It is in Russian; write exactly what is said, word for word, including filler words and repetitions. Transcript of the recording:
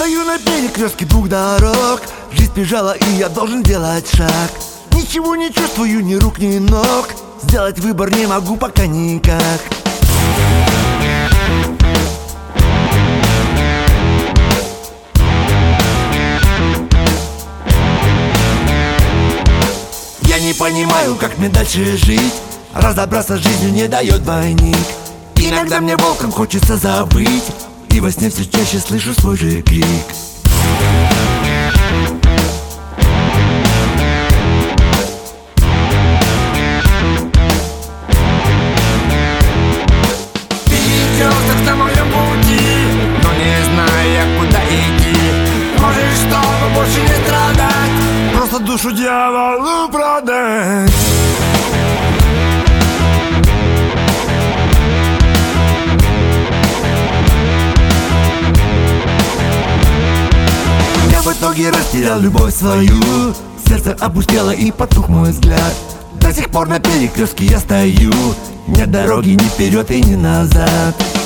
стою на перекрестке двух дорог. Жизнь бежала, и я должен делать шаг. Ничего не чувствую, ни рук, ни ног. Сделать выбор не могу пока никак. Я не понимаю, как мне дальше жить. Разобраться с жизнью не дает двойник. Иногда мне волком хочется забыть, и во сне все чаще слышу свой же крик. Перекресток на моем пути, но не знаю я, куда идти. Может, чтобы больше не страдать, просто душу дьяволу продать. В итоге растерял любовь свою. Сердце опустело и потух мой взгляд. До сих пор на перекрестке я стою. Нет дороги ни вперед и ни назад.